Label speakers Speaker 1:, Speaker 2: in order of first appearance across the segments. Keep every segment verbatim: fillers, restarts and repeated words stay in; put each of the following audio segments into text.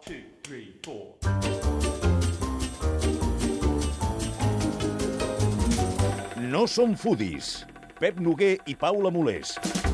Speaker 1: two, three, four.
Speaker 2: No som foodies. Pep Noguer i Paula Molés.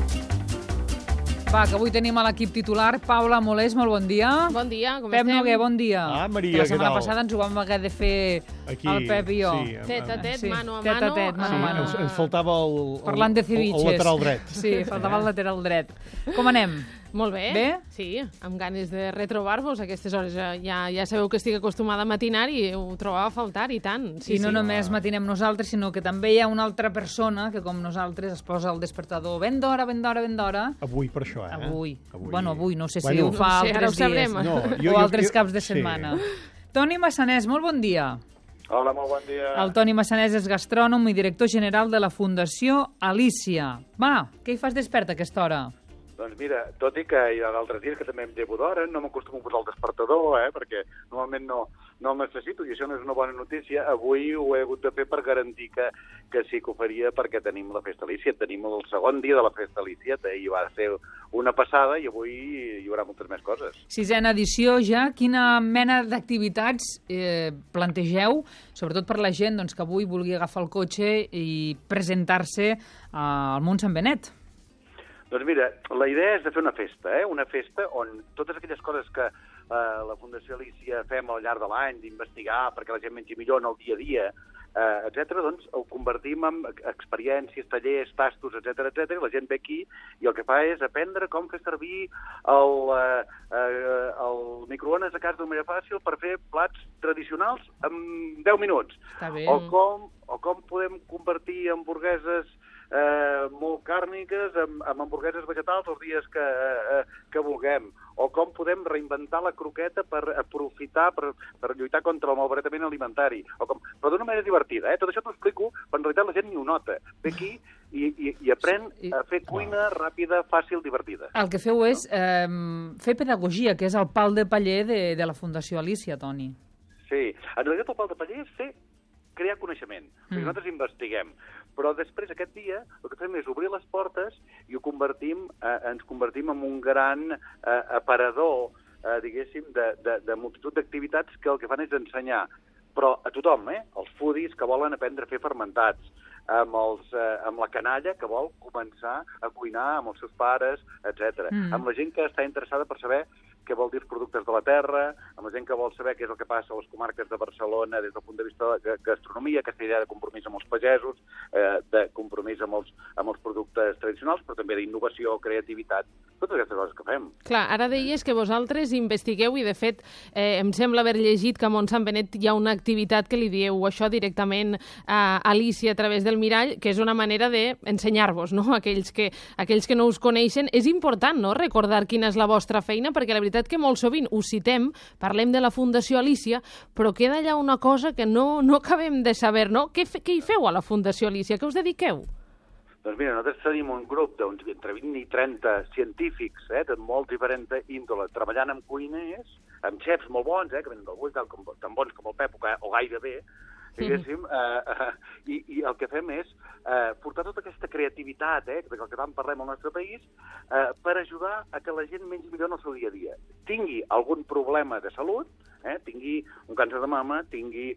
Speaker 3: Va, que avui tenim a l'equip titular Paula Molés, molt bon dia.
Speaker 4: Bon dia, com
Speaker 3: Pep
Speaker 4: estem?
Speaker 3: Noguer, bon dia.
Speaker 5: Ah, Maria,
Speaker 3: que la
Speaker 5: què
Speaker 3: setmana
Speaker 5: tal?
Speaker 3: passada ens ho vam haver de fer
Speaker 5: Aquí,
Speaker 3: el Pep i jo.
Speaker 5: sí.
Speaker 4: Tet a tet,
Speaker 3: Sí,
Speaker 4: mano a
Speaker 3: tet a
Speaker 4: mano.
Speaker 3: tet, mano a
Speaker 5: Sí,
Speaker 3: mano.
Speaker 5: ens, ens faltava el, el,
Speaker 3: Parlant de
Speaker 5: el,
Speaker 3: ceviches.
Speaker 5: el lateral dret.
Speaker 3: Sí, faltava el lateral dret. Com anem?
Speaker 4: Molt bé.
Speaker 3: Bé?
Speaker 4: Sí, amb ganes de retrobar-vos. A aquestes hores ja, ja, ja sabeu que estic acostumada a matinar i ho trobava a faltar, i tant. Sí,
Speaker 3: I no
Speaker 4: sí.
Speaker 3: només matinem nosaltres, sinó que també hi ha una altra persona que, com nosaltres, es posa el despertador ben d'hora, ben d'hora, ben d'hora.
Speaker 5: Avui, per això, eh?
Speaker 3: Avui.
Speaker 5: Avui.
Speaker 3: Bueno, avui, no sé si
Speaker 5: Bueno,
Speaker 3: ho fa
Speaker 4: no sé, ara
Speaker 3: altres
Speaker 4: ho sabrem.
Speaker 3: dies.
Speaker 5: No, jo-
Speaker 3: o
Speaker 5: jo-
Speaker 3: altres
Speaker 5: jo-
Speaker 3: caps de
Speaker 5: sí.
Speaker 3: setmana. Toni Massanés, molt bon dia.
Speaker 6: Hola, molt bon dia.
Speaker 3: El Toni Massanés és gastrònom i director general de la Fundació Alícia. Va, què hi fas despert a aquesta hora?
Speaker 6: Doncs mira, tot i que hi ha d'altres dies que també em llevo d'hora, no m'acostumo a posar el despertador, eh, perquè normalment no, no el necessito, i això no és una bona notícia. Avui ho he hagut de fer per garantir que, que sí que ho faria, perquè tenim la Festa Alícia, tenim el segon dia de la Festa Alícia, i va ser una passada, i avui hi haurà moltes més coses.
Speaker 3: Sisena edició ja. Quina mena d'activitats eh, plantegeu, sobretot per la gent doncs, que avui vulgui agafar el cotxe i presentar-se al Mont Sant Benet?
Speaker 6: Doncs mira, la idea és de fer una festa, eh? una festa on totes aquelles coses que eh, la Fundació Alícia fem al llarg de l'any, d'investigar perquè la gent mengi millor en el dia a dia, eh, etcètera, doncs ho convertim en experiències, tallers, tastos, etcètera, etcètera, i la gent ve aquí i el que fa és aprendre com fer servir el, eh, eh, el microones a casa d'una manera fàcil per fer plats tradicionals en deu minuts.
Speaker 3: Està bé.
Speaker 6: O com, o com podem convertir hamburgueses eh, molt càrniques amb, amb hamburgueses vegetals els dies que, eh, que vulguem, o com podem reinventar la croqueta per aprofitar, per, per lluitar contra el malbaratament alimentari, o com, però d'una manera divertida. Eh? Tot això t'ho explico, però en realitat la gent ni ho nota. Ve aquí i, i, i aprèn
Speaker 3: Sí, i-
Speaker 6: a fer cuina ràpida, fàcil, divertida.
Speaker 3: El que feu és eh, fer pedagogia, que és el pal de paller de, de la Fundació Alícia, Toni.
Speaker 6: Sí, en realitat el pal de paller és fer crear coneixement, perquè
Speaker 3: Mm.
Speaker 6: nosaltres investiguem, però després aquest dia el que fem és obrir les portes i ho convertim, eh, ens convertim en un gran eh, aparador, eh, diguéssim, de, de, de multitud d'activitats que el que fan és ensenyar, però a tothom, eh? Els foodies que volen aprendre a fer fermentats, amb, els, eh, amb la canalla que vol començar a cuinar amb els seus pares, etcètera.
Speaker 3: Mm.
Speaker 6: Amb la gent que està interessada per saber què vol dir els productes de la terra, amb la gent que vol saber què és el que passa a les comarques de Barcelona des del punt de vista de la gastronomia, aquesta idea de compromís amb els pagesos, eh, de compromís amb els, amb els productes tradicionals, però també d'innovació, creativitat, totes aquestes coses que fem.
Speaker 4: Clar, ara deies que vosaltres investigueu i, de fet, eh, em sembla haver llegit que a Mont Sant Benet hi ha una activitat que li dieu això directament a Alícia a través del mirall, que és una manera d'ensenyar-vos, no? Aquells que, aquells que no us coneixen. És important, no?, recordar quina és la vostra feina, perquè la veritat que molt sovint ho citem, parlem de la Fundació Alícia, però queda allà una cosa que no, no acabem de saber, no? Què, fe, què hi feu a la Fundació Alícia? Què us dediqueu?
Speaker 6: Doncs mira, nosaltres tenim un grup d'uns entre vint i trenta científics, eh, de molt diferent índole, treballant amb cuiners, amb xefs molt bons, eh, que venen del Bull, com, tan bons com el Pep, o, o gairebé, diguéssim, eh, eh, i, i el que fem és eh, portar tota aquesta creativitat, eh, del que tant parlem al nostre país, eh, per ajudar a que la gent mengi millor en el seu dia a dia. Tingui algun problema de salut, eh, tingui un càncer de mama, tingui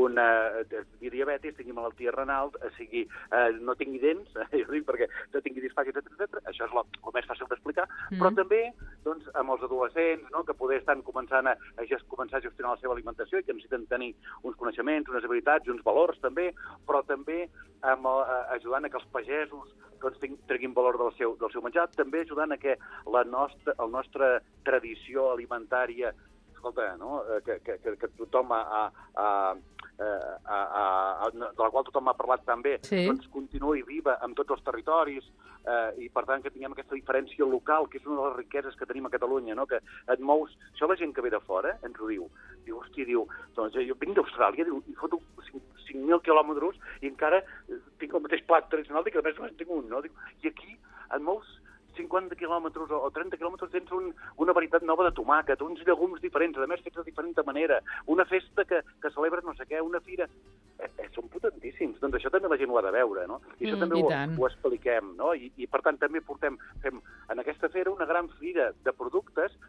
Speaker 6: una diabetis, tingui malaltia renal, sigui, eh, no tingui dents, eh, jo dic perquè no tingui disfàgia, etcètera, etcètera. Això és el, el més fàcil d'explicar, mm. però també doncs, amb els adolescents, no?, que poder estan començant a, a gest, començar a gestionar la seva alimentació i que necessiten tenir uns coneixements, unes habilitats i uns valors també, però també amb, eh, ajudant a que els pagesos doncs, treguin valor del seu, del seu menjar, també ajudant a que la nostra, la nostra tradició alimentària, escolta, no?, que, que, que, que tothom ha, ha, ha Eh, a, a, a, de la qual tothom ha parlat també,
Speaker 3: sí.
Speaker 6: doncs continuï viva en tots els territoris eh, i per tant que tinguem aquesta diferència local, que és una de les riqueses que tenim a Catalunya, no?, que et mous... Això la gent que ve de fora ens ho diu. Diu, hòstia, diu, doncs jo vinc d'Austràlia, diu, i foto cinc mil quilòmetres i encara tinc el mateix plat tradicional, dic que a més només tinc un, no? Diu, i aquí et mous cinquanta quilòmetres o trenta quilòmetres tens un, una varietat nova de tomàquet, uns llegums diferents, a més fets de diferent manera, una festa que, que celebra no sé què, una fira... Eh, eh, són potentíssims. Doncs això també la gent ho ha de veure, no? I això
Speaker 3: Mm,
Speaker 6: també
Speaker 3: i
Speaker 6: ho,
Speaker 3: tant.
Speaker 6: ho expliquem, no? I, I per tant també portem, fem en aquesta fira una gran fira de productes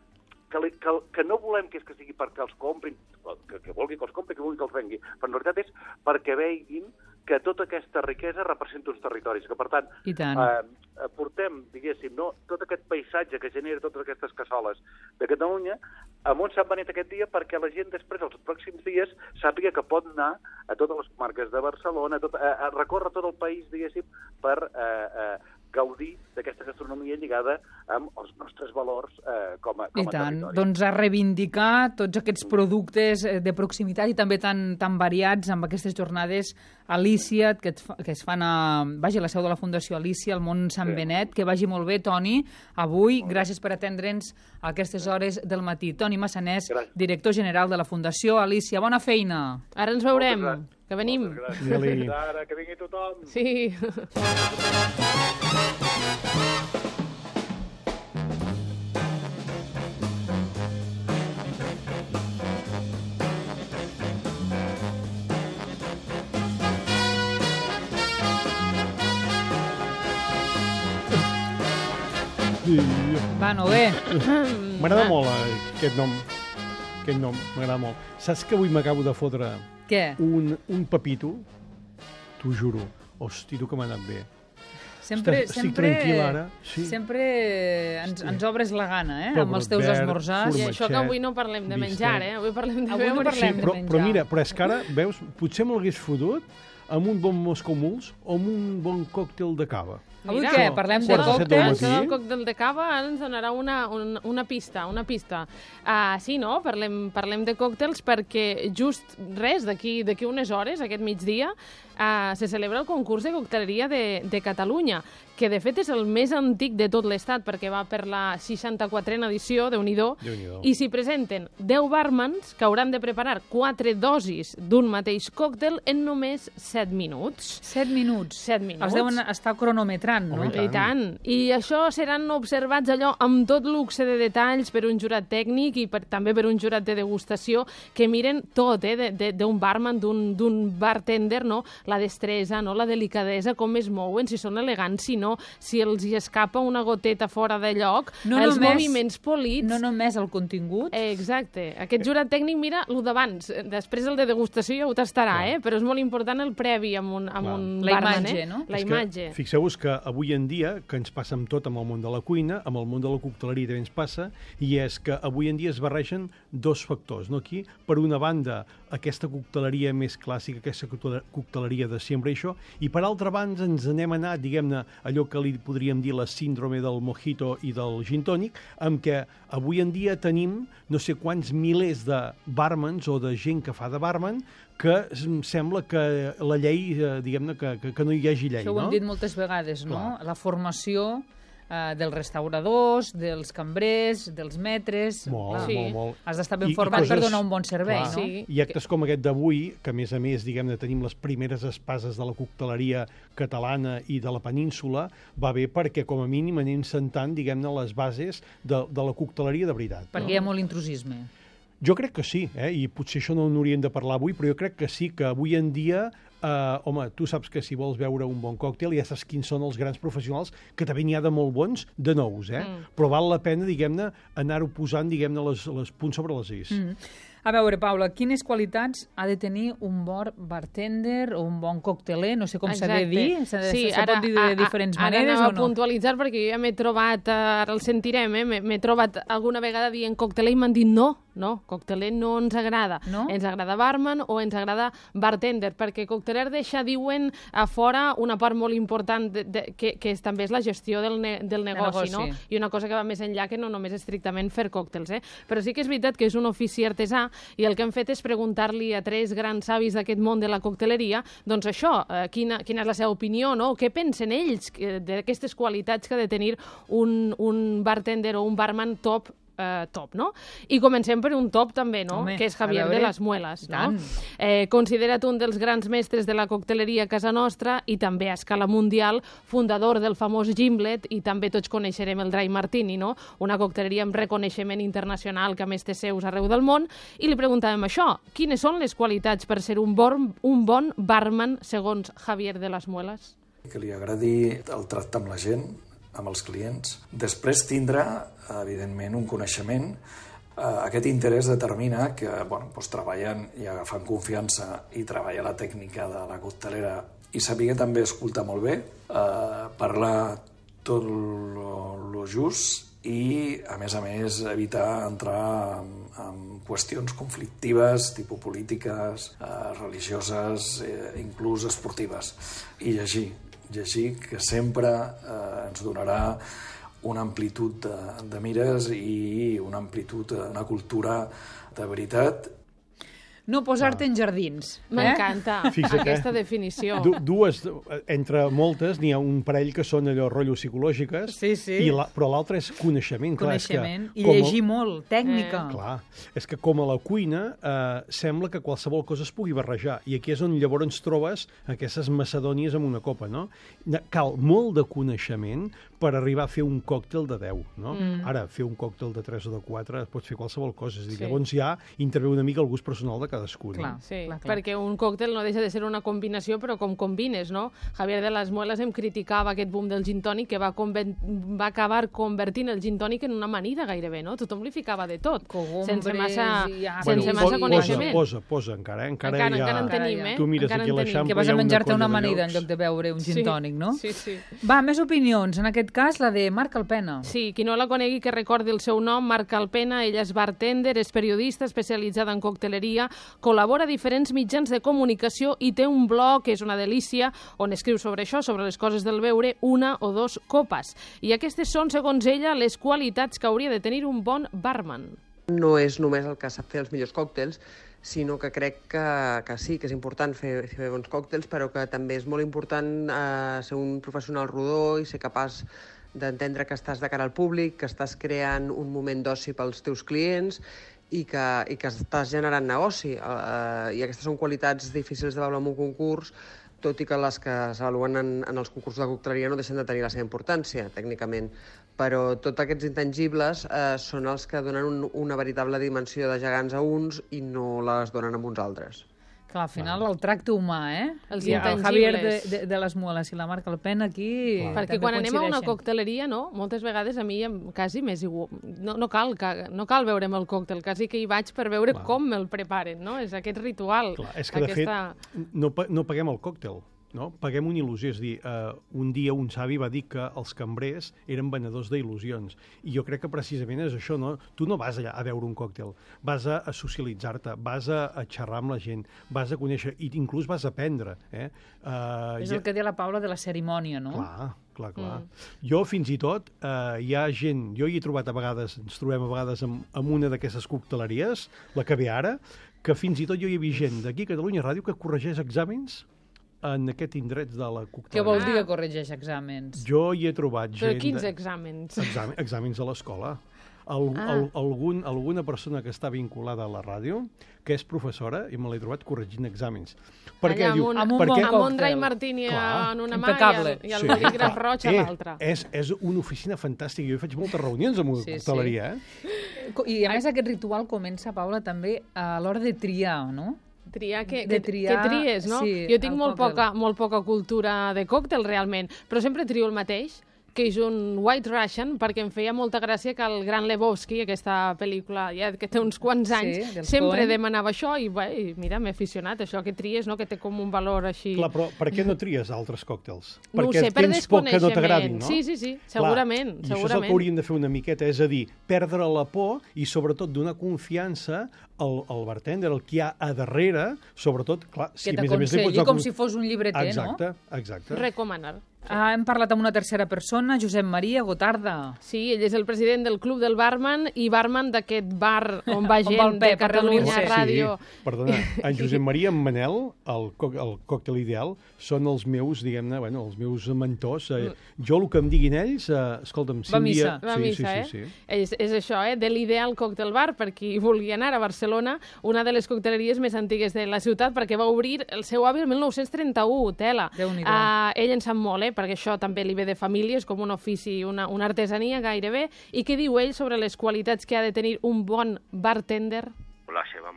Speaker 6: que, li, que, que no volem que és que sigui perquè els comprin, que, que vulgui que els compri, que vulgui que els vengui, però en realitat és perquè veguin que tota aquesta riquesa representa uns territoris, que per tant,
Speaker 3: I tant.
Speaker 6: Eh, portem, diguéssim, no, tot aquest paisatge que genera totes aquestes cassoles de Catalunya a un Sant Benet aquest dia perquè la gent després, els pròxims dies, sàpiga que pot anar a totes les comarques de Barcelona, a, tot, a, a recórrer tot el país, diguéssim, per eh, eh, gaudir d'aquesta gastronomia lligada amb els nostres valors eh, com a, com a
Speaker 3: I tant,
Speaker 6: territori.
Speaker 3: doncs a reivindicar tots aquests productes de proximitat i també tan, tan variats amb aquestes jornades Alícia, que, et fa, que es fan a, vaja, a la seu de la Fundació Alícia, al món Sant
Speaker 6: Sí.
Speaker 3: Benet. Que vagi molt bé, Toni, avui. Gràcies per atendre'ns a aquestes hores del matí. Toni Massanés,
Speaker 6: Gràcies.
Speaker 3: director general de la Fundació Alícia. Bona feina.
Speaker 4: Ara ens veurem,
Speaker 6: Moltes gràcies.
Speaker 4: que venim.
Speaker 6: Moltes gràcies.
Speaker 5: Adéu.
Speaker 6: Fins ara, que vingui tothom.
Speaker 4: Sí.
Speaker 5: Sí.
Speaker 3: Va, no bé.
Speaker 5: M'agrada molt eh, aquest nom. Aquest nom, m'agrada molt. Saps que avui m'acabo de fotre
Speaker 3: Què?
Speaker 5: un, un papito? T'ho juro. Hosti, tu que m'ha anat bé.
Speaker 3: Sempre,
Speaker 5: Estic
Speaker 3: sempre,
Speaker 5: tranquil ara, sí.
Speaker 3: sempre ens, ens obres la gana, eh?
Speaker 5: Pebrot
Speaker 3: Amb els teus
Speaker 5: verd,
Speaker 3: esmorzars.
Speaker 4: I això que avui no parlem de menjar,
Speaker 5: bistec.
Speaker 4: eh? Avui parlem de
Speaker 3: Avui no
Speaker 4: beure.
Speaker 3: parlem
Speaker 5: Sí,
Speaker 3: de
Speaker 5: però,
Speaker 3: menjar.
Speaker 5: però mira, però és que ara, veus, potser me l'hagués fotut amb un bon Moscou Muls o amb un bon còctel de cava.
Speaker 3: Avui
Speaker 4: Mira,
Speaker 3: què?
Speaker 5: Això,
Speaker 3: Parlem de
Speaker 5: quarts de set del
Speaker 3: còctels?
Speaker 5: matí.
Speaker 4: Això del còctel de cava ara ens donarà una, una, una pista, una pista. Uh, sí, no? Parlem, parlem de còctels perquè just res, d'aquí d'aquí unes hores, aquest migdia, uh, se celebra el concurs de cocteleria de, de Catalunya, que de fet és el més antic de tot l'estat, perquè va per la seixanta-quatrena edició, Déu-n'hi-do,
Speaker 5: Déu-n'hi-do.
Speaker 4: i s'hi presenten deu bàrmans que hauran de preparar quatre dosis d'un mateix còctel en només set minuts.
Speaker 3: Set minuts.
Speaker 4: Set minuts.
Speaker 3: Els deuen estar cronometrant, no?
Speaker 5: Home,
Speaker 4: I tant. I això seran observats allò amb tot luxe de detalls per un jurat tècnic i per, també per un jurat de degustació que miren tot, eh, d'un barman, d'un bartender, no? La destresa, no? La delicadesa, com es mouen, si són elegants, si no, si els hi escapa una goteta fora de lloc,
Speaker 3: No
Speaker 4: els
Speaker 3: només-
Speaker 4: moviments polits...
Speaker 3: No només el contingut.
Speaker 4: Eh, Exacte. Aquest jurat tècnic mira el d'abans. Després el de degustació ja ho tastarà, eh? Però és molt important el previ amb un, amb
Speaker 5: Clar.
Speaker 4: un
Speaker 3: La
Speaker 4: barman,
Speaker 3: imatge,
Speaker 4: eh?
Speaker 3: no?
Speaker 4: La
Speaker 5: És
Speaker 4: imatge.
Speaker 5: Que, fixeu-vos que avui en dia, que ens passa amb tot, amb el món de la cuina, amb el món de la cocteleria també ens passa, i és que avui en dia es barregen dos factors, no? Aquí, per una banda, aquesta cocteleria més clàssica, aquesta coctele- cocteleria de sempre i això, i per altra banda ens anem a anar, diguem-ne, allò que li podríem dir la síndrome del mojito i del gin tònic, amb què avui en dia tenim no sé quants milers de bàrmans o de gent que fa de bàrman que em sembla que la llei, eh, diguem-ne, que, que, que no hi hagi llei,
Speaker 3: Això ho
Speaker 5: no?
Speaker 3: hem dit moltes vegades, no?
Speaker 5: Clar.
Speaker 3: La formació eh, dels restauradors, dels cambrers, dels metres...
Speaker 5: Molt,
Speaker 3: Clar,
Speaker 4: Sí.
Speaker 5: molt, molt.
Speaker 3: Has d'estar
Speaker 5: I-
Speaker 3: ben
Speaker 5: i
Speaker 3: format per
Speaker 5: coses-
Speaker 3: donar un bon servei,
Speaker 5: Clar,
Speaker 3: no?
Speaker 4: Sí.
Speaker 5: I actes com aquest d'avui, que a més a més, diguem-ne, tenim les primeres espases de la cocteleria catalana i de la península, va bé perquè, com a mínim, anem sentant, diguem-ne, les bases de, de la cocteleria de veritat.
Speaker 3: Perquè
Speaker 5: no?
Speaker 3: hi ha molt intrusisme.
Speaker 5: Jo crec que sí, eh? I potser això no n'hauríem de parlar avui, però jo crec que sí, que avui en dia, eh, home, tu saps que si vols beure un bon còctel ja saps quins són els grans professionals, que també n'hi ha de molt bons, de nous, eh?
Speaker 4: Mm.
Speaker 5: Però val la pena, diguem-ne, anar-ho posant, diguem-ne, les, les punts sobre les is.
Speaker 3: Mm. A veure, Paula, quines qualitats ha de tenir un bon bartender o un bon cocteler? No sé com s'ha de
Speaker 4: Exacte.
Speaker 3: dir. S'ha de,
Speaker 4: Sí,
Speaker 3: se
Speaker 4: ara-
Speaker 3: pot dir de
Speaker 4: a- a-
Speaker 3: diferents
Speaker 4: ara
Speaker 3: maneres
Speaker 4: anava
Speaker 3: o no?
Speaker 4: a puntualitzar perquè jo ja m'he trobat, eh, ara el sentirem, eh, m'he m'he trobat alguna vegada dient cocteler i m'han dit no, no, cocteler no ens agrada.
Speaker 3: No?
Speaker 4: Ens agrada barman o ens agrada bartender, perquè cocteler deixa, diuen, a fora una part molt important de, de, que, que és, també és la gestió del, ne, del negoci,
Speaker 3: negoci.
Speaker 4: no? I una cosa que va més enllà que no només estrictament fer còctels, eh? Però sí que és veritat que és un ofici artesà i el que hem fet és preguntar-li a tres grans savis d'aquest món de la cocteleria, doncs això, eh, quina, quina és la seva opinió, no? Què pensen ells que- d'aquestes qualitats que ha de tenir un, un bartender o un barman top eh, top, no? I comencem per un top també, no?
Speaker 3: Home,
Speaker 4: que és
Speaker 3: a
Speaker 4: Javier
Speaker 3: veure,
Speaker 4: de las Muelas,
Speaker 3: i
Speaker 4: no?
Speaker 3: tant.
Speaker 4: Eh, considerat un dels grans mestres de la cocteleria a casa nostra i també a escala mundial, fundador del famós Gimlet, i també tots coneixerem el Dry Martini, no? Una cocteleria amb reconeixement internacional que a més té seus arreu del món, i li preguntàvem això, quines són les qualitats per ser un bon, un bon barman segons Javier de las Muelas?
Speaker 1: Que li agradi el tracte amb la gent, amb els clients. Després tindrà, evidentment, un coneixement Aquest interès determina que bueno, doncs, treballen i agafen confiança i treballar la tècnica de la coctelera i saber també escoltar molt bé, eh, parlar tot lo just i, a més a més, evitar entrar en, en qüestions conflictives, tipus polítiques, eh, religioses, eh, inclús esportives. I llegir, llegir que sempre eh, ens donarà una amplitud de, de mires i una amplitud, una cultura de veritat.
Speaker 3: No posar-te en jardins. Eh?
Speaker 4: M'encanta
Speaker 5: Fixa't,
Speaker 4: aquesta
Speaker 5: eh?
Speaker 4: definició.
Speaker 5: Du dues, entre moltes, n'hi ha un parell que són allò rotllos psicològiques,
Speaker 3: Sí, sí.
Speaker 5: i la, però l'altre és coneixement. Clar,
Speaker 3: Coneixement.
Speaker 5: és que,
Speaker 3: I
Speaker 5: com
Speaker 3: llegir
Speaker 5: a,
Speaker 3: molt, tècnica.
Speaker 5: Eh. Clar, és que com a la cuina eh, sembla que qualsevol cosa es pugui barrejar, i aquí és on llavors trobes aquestes macedònies amb una copa, no? Cal molt de coneixement per arribar a fer un còctel de deu, no? Mm. Ara, fer un còctel de tres o de quatre pots fer qualsevol cosa, és a dir,
Speaker 4: Sí.
Speaker 5: llavors ja intervé una mica el gust personal de cadascú.
Speaker 3: Clar.
Speaker 5: No?
Speaker 4: Sí,
Speaker 3: clar, clar.
Speaker 4: perquè un còctel no deixa de ser una combinació, però com combines, no? Javier de las Muelas em criticava aquest boom del gin tònic que va, va acabar convertint el gin tònic en una amanida gairebé, no? Tothom li ficava de tot,
Speaker 3: Cogombres
Speaker 4: sense massa,
Speaker 3: i ja-
Speaker 4: sense
Speaker 3: Bueno,
Speaker 4: massa
Speaker 3: posa-
Speaker 4: coneixement.
Speaker 5: Posa, posa, encara, eh? Encara,
Speaker 4: Encara,
Speaker 5: hi ha...
Speaker 4: encara en tenim, eh?
Speaker 5: Tu mires
Speaker 4: Encara
Speaker 5: aquí
Speaker 4: en
Speaker 5: a
Speaker 4: tenim.
Speaker 5: l'Eixample,
Speaker 3: Que vas
Speaker 5: hi ha
Speaker 3: a
Speaker 5: una
Speaker 3: menjar-te
Speaker 5: colla
Speaker 3: una
Speaker 5: de
Speaker 3: amanida en
Speaker 5: llocs.
Speaker 3: lloc de beure un gin
Speaker 4: Sí,
Speaker 3: tònic, no?
Speaker 4: sí, sí.
Speaker 3: Va, més opinions. En aquest cas, la de Marc Alpena.
Speaker 4: Sí, qui no la conegui que recordi el seu nom, Marc Alpena, ella és bartender, és periodista especialitzada en cocteleria, col·labora a diferents mitjans de comunicació i té un blog, que és una delícia, on escriu sobre això, sobre les coses del beure, una o dos copes. I aquestes són, segons ella, les qualitats que hauria de tenir un bon barman.
Speaker 7: No és només el que sap fer els millors còctels, sinó que crec que, que sí, que és important fer, fer bons còctels, però que també és molt important eh, ser un professional rodó i ser capaç d'entendre que estàs de cara al públic, que estàs creant un moment d'oci pels teus clients i que, i que estàs generant negoci. Eh, I aquestes són qualitats difícils d'avaluar en un concurs, tot i que les que s'avaluen en, en els concursos de cocteleria no deixen de tenir la seva importància, tècnicament. Però tots aquests intangibles eh, són els que donen un, una veritable dimensió de gegants a uns i no les donen a uns altres.
Speaker 3: Clar, al final el tracte humà, eh?
Speaker 4: Els
Speaker 3: I el
Speaker 4: intangibles.
Speaker 3: Javier de, de, de les Muelas i la Marc Alpena aquí
Speaker 5: Clar.
Speaker 4: Perquè
Speaker 3: també
Speaker 4: quan anem a una
Speaker 3: coincideixen.
Speaker 4: cocteleria, no? Moltes vegades a mi em- quasi m'és igual. No, no, cal, que, no cal veure'm el còctel, quasi que hi vaig per veure
Speaker 5: Clar.
Speaker 4: com me'l preparen, no? És aquest ritual.
Speaker 5: Clar, és que,
Speaker 4: aquesta...
Speaker 5: de fet, no, pa- no paguem el còctel, no? Paguem una il·lusió. És a dir, uh, un dia un savi va dir que els cambrers eren venedors d'il·lusions. I jo crec que precisament és això, no? Tu no vas allà a veure un còctel, vas a, a socialitzar-te, vas a, a xerrar amb la gent, vas a conèixer, i inclús vas a aprendre. Eh? Uh,
Speaker 3: És el que deia la Paula de la cerimònia, no?
Speaker 5: Clar, clar, clar.
Speaker 4: Mm.
Speaker 5: Jo, fins i tot, eh, hi ha gent... Jo hi he trobat a vegades, ens trobem a vegades amb, amb una d'aquestes cocteleries, la que ve ara, que fins i tot jo hi he vist gent d'aquí a Catalunya Ràdio que corregeix exàmens en aquest indret de la cocteleria.
Speaker 3: Què vol dir
Speaker 4: Ah.
Speaker 3: que corregeix exàmens?
Speaker 5: Jo hi he trobat
Speaker 4: Però
Speaker 5: gent...
Speaker 4: quins
Speaker 5: de-
Speaker 4: exàmens?
Speaker 5: Exàmen, exàmens a l'escola. Al,
Speaker 4: Ah.
Speaker 5: al, algun, alguna persona que està vinculada a la ràdio, que és professora, i me l'he trobat corregint exàmens. Perquè
Speaker 4: Allà
Speaker 5: diu...
Speaker 4: amb un,
Speaker 3: amb un
Speaker 5: perquè,
Speaker 3: bon
Speaker 4: amb un
Speaker 3: còctel.
Speaker 4: dry martini
Speaker 5: Clar.
Speaker 4: en una mà
Speaker 3: Impecable.
Speaker 4: i el, i el
Speaker 5: Sí,
Speaker 4: bolígraf
Speaker 5: clar.
Speaker 4: roig a
Speaker 5: Eh,
Speaker 4: l'altra.
Speaker 5: És, és una oficina fantàstica. Jo faig moltes reunions amb una
Speaker 3: Sí, sí.
Speaker 5: cocteleria, eh?
Speaker 3: I a més aquest ritual comença, Paula, també a l'hora de triar, no?
Speaker 4: Triar que,
Speaker 3: De
Speaker 4: que,
Speaker 3: triar,
Speaker 4: que tries, no?
Speaker 3: sí,
Speaker 4: jo tinc
Speaker 3: el
Speaker 4: molt
Speaker 3: còctel.
Speaker 4: poca, molt poca cultura de còctel, realment, però sempre trio el mateix, que és un White Russian, perquè em feia molta gràcia que el Gran Lebowski, aquesta pel·lícula ja que té uns quants
Speaker 3: Sí,
Speaker 4: anys,
Speaker 3: dels
Speaker 4: sempre
Speaker 3: Coen.
Speaker 4: demanava això i, bé, i mira, m'he aficionat, això que tries, no? Que té com un valor així...
Speaker 5: Clar, però per què no tries altres còctels?
Speaker 4: No ho
Speaker 5: Perquè
Speaker 4: sé, per
Speaker 5: tens por que no t'agradin, no?
Speaker 4: Sí, sí, sí, segurament,
Speaker 5: Clar, i això és el
Speaker 4: segurament.
Speaker 5: que hauríem de fer una miqueta, és a dir, perdre la por i sobretot donar confiança al, al bartender, el que hi ha a darrere, sobretot, clar, si
Speaker 3: Que
Speaker 5: a més a més li pots
Speaker 3: t'aconselli
Speaker 5: donar
Speaker 3: com
Speaker 5: con-
Speaker 3: si fos un llibreter,
Speaker 5: exacte,
Speaker 3: no?
Speaker 5: Exacte,
Speaker 4: Recomanar.
Speaker 3: Ah, hem parlat amb una tercera persona, Josep Maria Gotarda.
Speaker 4: Sí, ell és el president del Club del Barman i barman d'aquest bar on va
Speaker 3: On
Speaker 4: gent
Speaker 3: va el
Speaker 4: de
Speaker 3: Pep a
Speaker 4: Catalunya
Speaker 3: reunir-se.
Speaker 4: Ràdio.
Speaker 5: Sí, perdona, en Josep Maria i en Manel, el, co el còctel ideal, són els meus, diguem-ne, bueno, els meus mentors. Eh, jo el que em diguin ells, eh, escolta'm, si
Speaker 3: Va
Speaker 5: un dia...
Speaker 3: missa.
Speaker 4: Va
Speaker 5: sí,
Speaker 4: missa,
Speaker 5: sí,
Speaker 4: eh?
Speaker 5: sí, sí.
Speaker 4: És, és això, eh? De l'ideal Cocktail Bar, per qui vulgui anar a Barcelona, una de les cocteleries més antigues de la ciutat, perquè va obrir el seu avi el mil nou-cents trenta-u, tela.
Speaker 3: Déu-n'hi-do.
Speaker 4: Uh, ell en sap molt, eh? Perquè això també li ve de família, és com un ofici, una, una artesania gairebé. I què diu ell sobre les qualitats que ha de tenir un bon bartender?
Speaker 8: La seva manera de treballar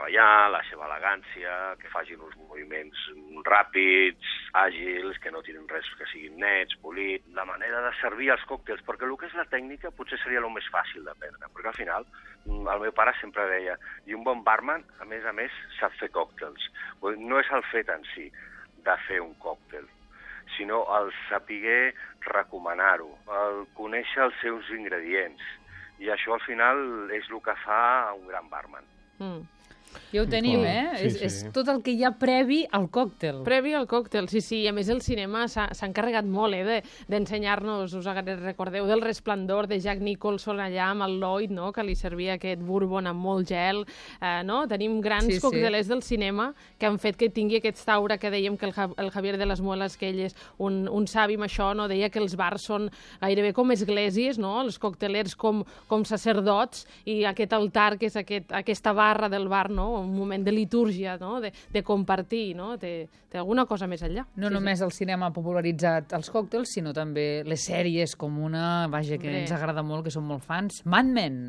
Speaker 8: treballar, la seva elegància, que facin uns moviments ràpids, àgils, que no tirin res que siguin nets, polit, la manera de servir els còctels, perquè el que és la tècnica potser seria el més fàcil d'aprendre, perquè al final el meu pare sempre deia, i un bon barman, a més a més, sap fer còctels. No és el fet en si de fer un còctel, sinó el saber recomanar-ho, el conèixer els seus ingredients, i això al final és el que fa un gran barman.
Speaker 4: Mm.
Speaker 3: Ja ho tenim, eh?
Speaker 5: Sí,
Speaker 3: és,
Speaker 5: sí.
Speaker 3: és tot el que hi ha previ al còctel.
Speaker 4: Previ al còctel, sí, sí. I a més el cinema s'ha encarregat molt eh, d'ensenyar-nos, us recordeu del Resplendor de Jack Nicholson allà amb el Lloyd, no?, que li servia aquest bourbon amb molt gel, eh, no? Tenim grans
Speaker 3: sí,
Speaker 4: coctelers
Speaker 3: sí.
Speaker 4: del cinema que han fet que tingui aquest aura que dèiem que el, el Javier de las Muelas, que ell és un, un savi amb això, no? Deia que els bars són gairebé com esglésies, no? Els coctelers com, com sacerdots, i aquest altar que és aquest, aquesta barra del bar, no? Un moment de litúrgia, no? de, de compartir, no? Té, té alguna cosa més enllà.
Speaker 3: No
Speaker 4: sí,
Speaker 3: només
Speaker 4: sí.
Speaker 3: el cinema ha popularitzat els còctels, sinó també les sèries com una, vaja, que
Speaker 4: Hombre.
Speaker 3: ens agrada molt, que som molt fans, Mad Men.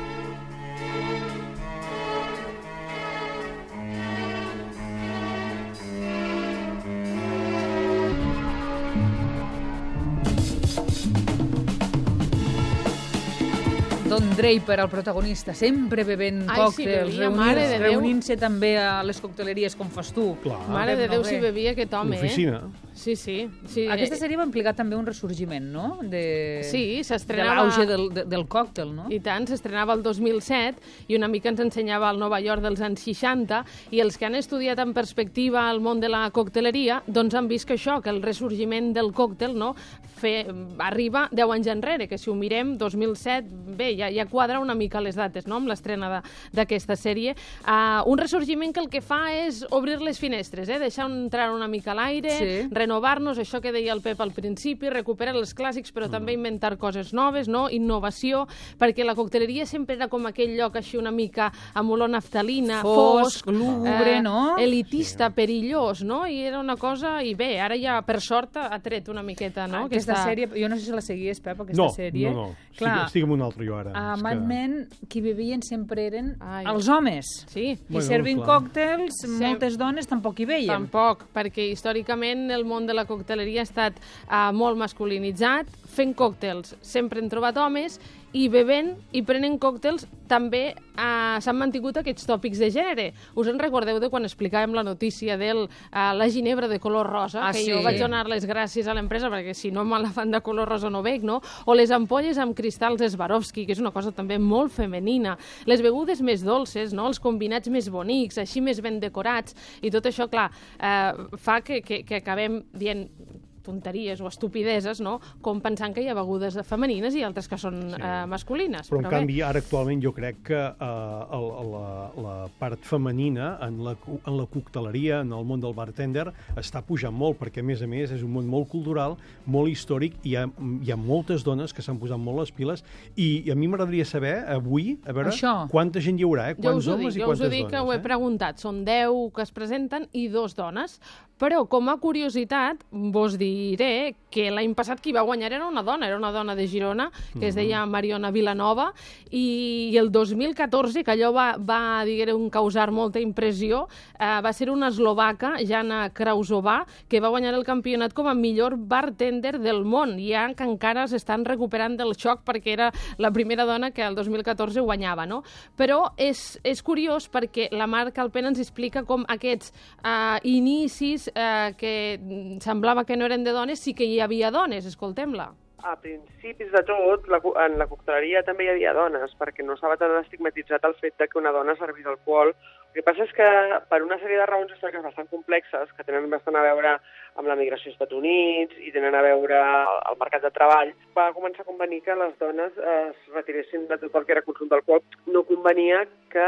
Speaker 3: Don Draper, el protagonista, sempre bevent
Speaker 4: Ai, sí,
Speaker 3: còctels,
Speaker 4: bevia, mare de Déu.
Speaker 3: reunint-se també a les cocteleries com fas tu.
Speaker 5: Clar.
Speaker 4: Mare de
Speaker 3: Pep
Speaker 4: Déu,
Speaker 3: Noguer.
Speaker 4: si bevia aquest home, eh?
Speaker 5: L'oficina.
Speaker 4: Sí, sí. sí
Speaker 3: Aquesta
Speaker 4: eh,
Speaker 3: sèrie va implicar també un ressorgiment, no? De...
Speaker 4: Sí,
Speaker 3: de
Speaker 4: s'estrenava...
Speaker 3: l'auge del, de, del còctel, no?
Speaker 4: I tant, s'estrenava el dos mil set i una mica ens ensenyava el Nova York dels anys seixanta, i els que han estudiat en perspectiva el món de la cocteleria doncs han vist que això, que el ressorgiment del còctel, no, fe, arriba deu anys enrere, que si ho mirem, dos mil set, bé, ja, ja quadra una mica les dates, no?, amb l'estrena d'aquesta sèrie. Uh, un ressorgiment que el que fa és obrir les finestres, eh? Deixar entrar una mica l'aire,
Speaker 3: Sí.
Speaker 4: renovar-nos, això que deia el Pep al principi, recuperar els clàssics, però mm. també inventar coses noves, no? Innovació, perquè la cocteleria sempre era com aquell lloc així una mica amb olor naftalina,
Speaker 3: Fosc,
Speaker 4: fosc,
Speaker 3: lúgubre, no?
Speaker 4: elitista, sí. perillós, no? I era una cosa... I bé, ara ja, per sort, ha tret una miqueta, no?
Speaker 3: Aquesta
Speaker 4: Aquesta...
Speaker 3: sèrie, jo no sé si la seguies, Pep, aquesta
Speaker 5: No,
Speaker 3: sèrie.
Speaker 5: no, no.
Speaker 3: Clar,
Speaker 5: Estic, estic amb un altre jo ara.
Speaker 3: a
Speaker 5: És
Speaker 3: Mad
Speaker 5: que-
Speaker 3: Men qui bevien sempre eren
Speaker 4: Ai.
Speaker 3: els homes.
Speaker 4: Sí.
Speaker 3: I
Speaker 5: Bueno,
Speaker 3: servint
Speaker 5: clar.
Speaker 3: còctels, moltes dones tampoc hi veien.
Speaker 4: Tampoc, perquè històricament el món de la cocteleria ha estat uh, molt masculinitzat, fent còctels sempre han trobat homes, i bevent i prenent còctels també uh, s'han mantingut aquests tòpics de gènere. Us en recordeu de quan explicàvem la notícia de uh, la ginebra de color rosa,
Speaker 3: Ah,
Speaker 4: que
Speaker 3: sí.
Speaker 4: jo vaig donar les gràcies a l'empresa perquè si no me la fan de color rosa no bec, no? O les ampolles amb cristalls Swarovski, que és una cosa també molt femenina. Les begudes més dolces, no? Els combinats més bonics, així més ben decorats, i tot això, clar, eh, fa que, que, que acabem dient tonteries o estupideses, no?, com pensant que hi ha begudes femenines i altres que són sí. eh, masculines.
Speaker 5: Però, en
Speaker 4: bé.
Speaker 5: canvi, ara actualment jo crec que eh, el, la, la part femenina en la, en la cocteleria, en el món del bartender, està pujant molt, perquè, a més a més, és un món molt cultural, molt històric, i hi ha, hi ha moltes dones que s'han posat molt les piles, i, i a mi m'agradaria saber, avui, a veure,
Speaker 3: Això.
Speaker 5: quanta gent hi haurà, eh?
Speaker 4: Jo
Speaker 5: Quants
Speaker 4: us ho
Speaker 5: homes
Speaker 4: dic,
Speaker 5: i
Speaker 4: jo us
Speaker 5: quantes
Speaker 4: ho dic
Speaker 5: dones.
Speaker 4: que ho he
Speaker 5: eh?
Speaker 4: preguntat. Són deu que es presenten i dos dones. Però, com a curiositat, vos diré que l'any passat qui va guanyar era una dona, era una dona de Girona, que es deia Mariona Vilanova, i, i el dos mil catorze, que allò va, va diguem, causar molta impressió, eh, va ser una eslovaca, Jana Krausová, que va guanyar el campionat com a millor bartender del món, i ja que encara s'estan recuperant del xoc perquè era la primera dona que el dos mil catorze guanyava, no? Però és, és curiós perquè la Mar Calpena ens explica com aquests eh, inicis eh, que semblava que no eren de dones, sí que hi havia dones. Escoltem-la.
Speaker 7: A principis de tot, la, en la cocteleria també hi havia dones, perquè no estava tan estigmatitzat el fet de que una dona servís alcohol. El que passa és que, per una sèrie de raons històriques bastant complexes, que tenen bastant a veure amb la migració als Estats Units i tenen a veure al mercat de treball, va començar a convenir que les dones es retiressin de tot el que era consum d'alcohol. No convenia que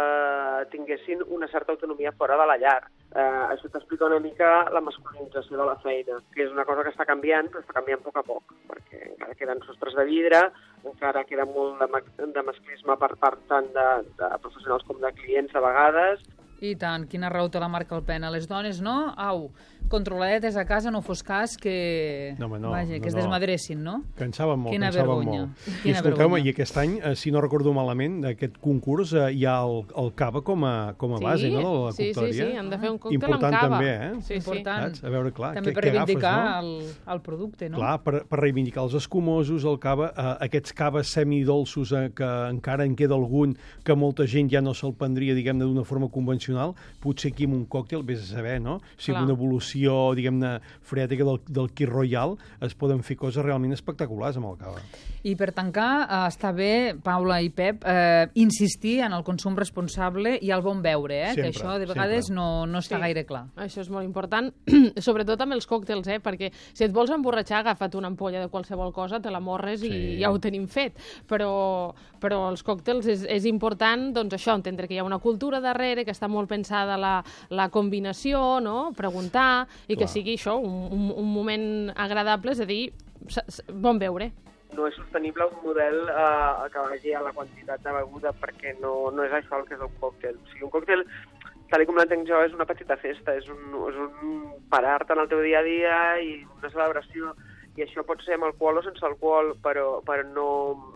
Speaker 7: eh, tinguessin una certa autonomia fora de la llar. Eh, això t'explica una mica la masculinització de la feina, que és una cosa que està canviant, però està canviant a poc a poc, perquè encara queden sostres de vidre, encara queda molt de, de masclisme per part tant de, de professionals com de clients a vegades,
Speaker 3: I tant, quina raó te la marca el Pena. Les dones, no? Au, controladetes a casa, no fos cas que...
Speaker 5: No, home, no,
Speaker 3: Vaja,
Speaker 5: no,
Speaker 3: que es
Speaker 5: no.
Speaker 3: desmadressin, no?
Speaker 5: Cansàvem molt,
Speaker 3: Quina
Speaker 5: cansàvem
Speaker 3: vergonya.
Speaker 5: molt. I
Speaker 3: Quina
Speaker 5: escolteu-me,
Speaker 3: vergonya.
Speaker 5: i aquest any, eh, si no recordo malament, d'aquest concurs eh, hi ha el, el cava com a, com a base,
Speaker 4: Sí,
Speaker 5: no?, de la
Speaker 4: sí, sí,
Speaker 5: cocteleria.
Speaker 4: sí, han de fer un còctel amb
Speaker 5: Important
Speaker 4: cava.
Speaker 5: també, eh?
Speaker 4: Sí, sí.
Speaker 3: Important.
Speaker 5: Saps? A veure, clar,
Speaker 3: També
Speaker 5: què,
Speaker 3: per
Speaker 5: què
Speaker 3: reivindicar
Speaker 5: agafes, no?
Speaker 3: el, el producte, no?
Speaker 5: Clar, per, per reivindicar els escumosos, el cava, eh, aquests caves semidolços eh, que encara en queda algun que molta gent ja no se'l prendria, diguem-ne, d'una forma convencional, potser aquí amb un còctel, vés a saber, no? Si
Speaker 4: Clar.
Speaker 5: amb una evolució, diguem-ne, freàtica del, del Kir Royal es poden fer coses realment espectaculars amb el cava.
Speaker 3: I per tancar, eh, està bé, Paula i Pep, eh, insistir en el consum responsable i el bon beure, eh?
Speaker 5: Sempre,
Speaker 3: que això de vegades
Speaker 5: sempre.
Speaker 3: no, no està
Speaker 4: Sí.
Speaker 3: gaire clar.
Speaker 4: Això és molt important, sobretot amb els còctels, eh? Perquè si et vols emborratxar, agafa't una ampolla de qualsevol cosa, te la morres
Speaker 5: Sí.
Speaker 4: i ja ho tenim fet. Però, però els còctels és, és important, doncs això, entendre que hi ha una cultura darrere, que està molt pensada la, la combinació, no? Preguntar, i
Speaker 5: Clar.
Speaker 4: que sigui això, un, un, un moment agradable, és a dir, s- s- bon beure.
Speaker 7: No és sostenible un model eh, que vagi a la quantitat de beguda perquè no, no és això el que és un còctel. O sigui, un còctel, tal com l'entenc jo, és una petita festa, és un, és un parar-te en el teu dia a dia i una celebració, i això pot ser amb alcohol o sense alcohol, però, però no...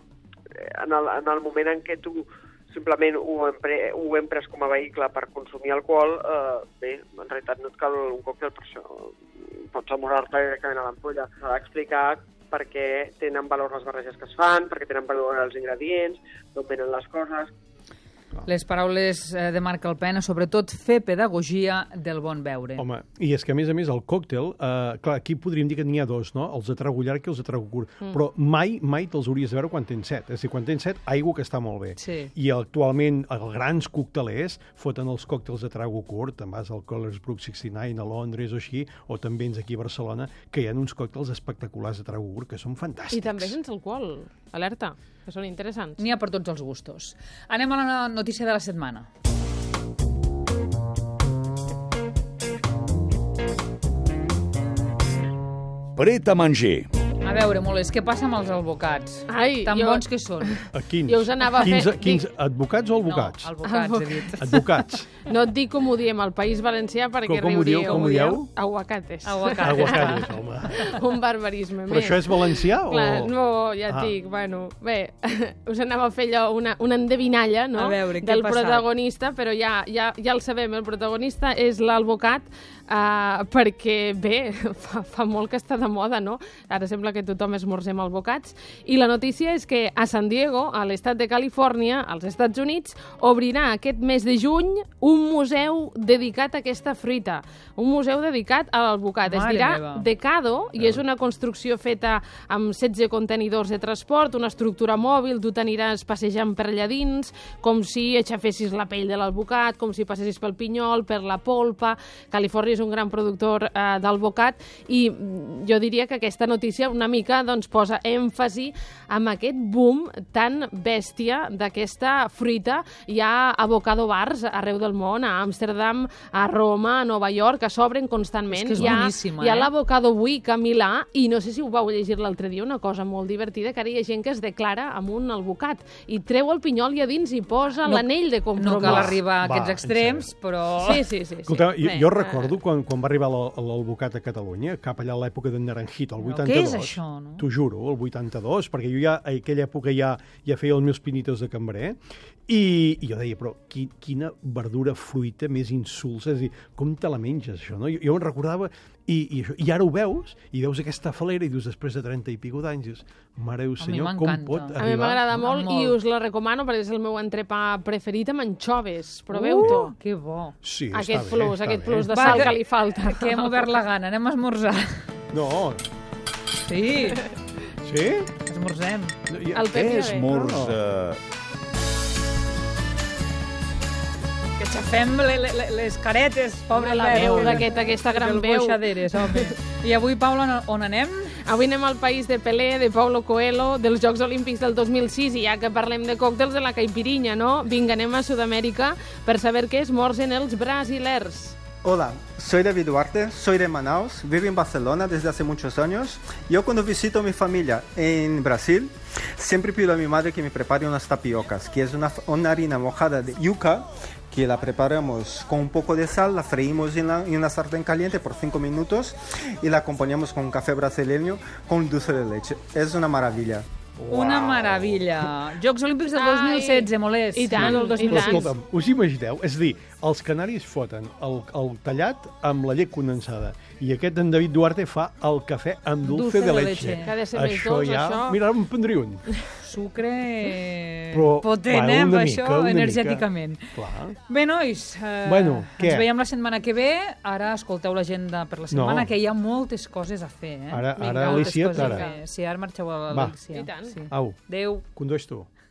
Speaker 7: En el, en el moment en què tu simplement ho, empre, ho empres com a vehicle per consumir alcohol, eh, bé, en realitat no et cal un còctel per això. Pots amorrar-te directament a l'ampolla. S'ha d'explicar per què tenen valor les barreges que es fan, per què tenen valor els ingredients, d'on venen les coses.
Speaker 3: Les paraules eh, de Marc Alpena, sobretot fer pedagogia del bon beure.
Speaker 5: Home, i és que, a més a més, el còctel, eh, clar, aquí podríem dir que n'hi ha dos, no? Els de trago llarg i els de trago curt. Mm. Però mai, mai te'ls hauries de veure quan tens set. És a dir, quan tens set, aigua que està molt bé.
Speaker 3: Sí.
Speaker 5: I actualment, els grans coctelers foten els còctels de trago curt, te'n vas al Colersbrook seixanta nou a Londres o així, o també ens aquí a Barcelona, que hi ha uns còctels espectaculars de trago curt que són fantàstics.
Speaker 4: I també sense alcohol, alerta, que són interessants.
Speaker 3: N'hi ha per tots els gustos. Anem a la notícia de la setmana.
Speaker 2: Pret a manger.
Speaker 3: A veure, Molés, què passa amb els albocats?
Speaker 4: Ai,
Speaker 3: Tan
Speaker 4: jo-
Speaker 3: bons que són.
Speaker 5: A quins?
Speaker 4: Jo us anava a fer-
Speaker 5: Quins, quins advocats o albocats?
Speaker 3: No, albocats, he dit.
Speaker 5: Advocats.
Speaker 4: No et dic com ho diem al País Valencià perquè
Speaker 5: Com- com ho dieu,
Speaker 4: riuríeu.
Speaker 5: com ho dieu?
Speaker 4: Aguacates.
Speaker 3: Aguacates.
Speaker 5: Aguacates, home.
Speaker 4: Un barbarisme.
Speaker 5: Però
Speaker 4: més.
Speaker 5: això és valencià o...?
Speaker 4: Clar, no, ja et
Speaker 5: Ah.
Speaker 4: dic, bueno, bé, us anava a fer allò, una, una endevinalla, no?,
Speaker 3: A veure, què ha
Speaker 4: del
Speaker 3: passat?
Speaker 4: protagonista, però ja, ja, ja el sabem, el protagonista és l'alvocat, uh, perquè, bé, fa, fa molt que està de moda, no? Ara sembla que tothom esmorzem albocats, i la notícia és que a San Diego, a l'estat de Califòrnia, als Estats Units, obrirà aquest mes de juny un museu dedicat a aquesta fruita, un museu dedicat a l'alvocat. Es
Speaker 3: Mare
Speaker 4: dirà
Speaker 3: meva.
Speaker 4: Decado, i és una construcció feta amb setze contenidors de transport, una estructura mòbil, tu t'aniràs passejant per allà dins, com si aixafessis la pell de l'alvocat, com si passessis pel pinyol, per la polpa. Califòrnia és un gran productor eh, d'alvocat, i mm, jo diria que aquesta notícia una mica doncs, posa èmfasi amb aquest boom tan bèstia d'aquesta fruita. Hi ha avocado bars arreu del món, a Amsterdam, a Roma, a Nova York, que s'obren constantment.
Speaker 3: És que és
Speaker 4: hi ha,
Speaker 3: boníssima,
Speaker 4: hi ha
Speaker 3: eh?
Speaker 4: l'Avocado Week a Milà, i no sé si ho vau llegir l'altre dia, una cosa molt divertida, que ara hi ha gent que es declara amb un alvocat i treu el pinyol i a dins i posa
Speaker 3: No-
Speaker 4: l'anell de compromís.
Speaker 3: No cal arribar a
Speaker 5: Va,
Speaker 3: aquests
Speaker 5: en
Speaker 3: extrems, però...
Speaker 4: Sí, sí, sí. sí.
Speaker 5: Escolta, jo,
Speaker 4: Bé,
Speaker 5: jo
Speaker 4: eh,
Speaker 5: recordo quan, quan va arribar la- l'alvocat a Catalunya, cap allà a l'època d'en Naranjito, el
Speaker 3: Però
Speaker 5: vuitanta-dos.
Speaker 3: què és això, no?
Speaker 5: T'ho juro, el vuitanta-dos, perquè jo ja a aquella època ja, ja feia els meus pinitos de cambrer, i, i jo deia, però qui, quina verdura, fruita més insulsa, és a dir, com te la menges, això, no? Jo, jo em recordava, i, i, això, i ara ho veus, i veus aquesta falera, i dius, després de trenta i pico d'anys, dius, mare Déu
Speaker 3: A mi
Speaker 5: senyor, com
Speaker 3: m'encanta.
Speaker 5: pot
Speaker 3: A mi
Speaker 5: arribar?
Speaker 4: A mi m'agrada molt,
Speaker 3: Molt.
Speaker 4: i us la recomano perquè és el meu entrepà preferit amb anxoves. Proveu-ho.
Speaker 3: Uh, que bo.
Speaker 5: Sí,
Speaker 4: Aquest
Speaker 5: està
Speaker 4: plus,
Speaker 5: bé, està
Speaker 4: aquest
Speaker 5: bé.
Speaker 4: plus de
Speaker 3: Va,
Speaker 4: sal
Speaker 3: que-
Speaker 4: que li falta.
Speaker 3: Que hem obert la gana, anem a esmorzar.
Speaker 5: No,
Speaker 3: Sí,
Speaker 5: sí?
Speaker 3: esmorzem.
Speaker 5: Ja-
Speaker 4: El Pep ja ve.
Speaker 2: Esmorza.
Speaker 3: Que xafem le, le, le- les caretes, pobre
Speaker 4: la veu
Speaker 3: Pep.
Speaker 4: d'aquest, aquesta gran
Speaker 3: Del
Speaker 4: veu.
Speaker 3: Boixaderes, home. I avui, Paula, on- on anem?
Speaker 4: Avui anem al país de Pelé, de Paulo Coelho, dels Jocs Olímpics del dos mil sis, i ja que parlem de còctels, de la caipirinha, no? Vinga, anem a Sud-amèrica per saber què esmorzen els brasilers.
Speaker 9: Hola, soy David Duarte, soy de Manaus, vivo en Barcelona desde hace muchos años. Yo cuando visito a mi familia en Brasil, siempre pido a mi madre que me prepare unas tapiocas, que es una, una harina mojada de yuca que la preparamos con un poco de sal, la freímos en, la, en una sartén caliente por cinco minutos y la acompañamos con un café brasileño con dulce de leche. Es una maravilla.
Speaker 3: Una meravella. Jocs Olímpics del dos mil setze, Molés.
Speaker 4: I tant,
Speaker 3: No del dos mil
Speaker 4: i
Speaker 3: sis.
Speaker 4: tant.
Speaker 5: Escolta'm, us imagineu? És a dir, els canaris foten el, el tallat amb la llet condensada i aquest en David Duarte fa el cafè amb dulce,
Speaker 3: Dulce
Speaker 5: de
Speaker 3: de
Speaker 5: leche.
Speaker 3: leche.
Speaker 4: Que ha de ser més
Speaker 5: això
Speaker 4: dolç,
Speaker 5: ja...
Speaker 4: això.
Speaker 5: Mira, ara em prendré un.
Speaker 3: Sucre
Speaker 5: Però,
Speaker 3: potent,
Speaker 5: va,
Speaker 3: eh, amb
Speaker 5: una
Speaker 3: això,
Speaker 5: mica, una
Speaker 3: energèticament.
Speaker 5: mica. Clar.
Speaker 3: Bé, nois, eh,
Speaker 5: Bueno, què?
Speaker 3: ens veiem la setmana que ve. Ara escolteu l'agenda per la setmana,
Speaker 5: No.
Speaker 3: que hi ha moltes coses a fer. Eh?
Speaker 5: Ara,
Speaker 3: Vinga,
Speaker 5: ara
Speaker 3: moltes
Speaker 5: Alicia,
Speaker 3: coses a
Speaker 5: t'ara.
Speaker 3: fer. Sí, ara marxeu a
Speaker 5: Va.
Speaker 3: Galícia.
Speaker 4: I tant.
Speaker 3: Sí.
Speaker 5: Au,
Speaker 3: Adéu.
Speaker 5: condueix tu.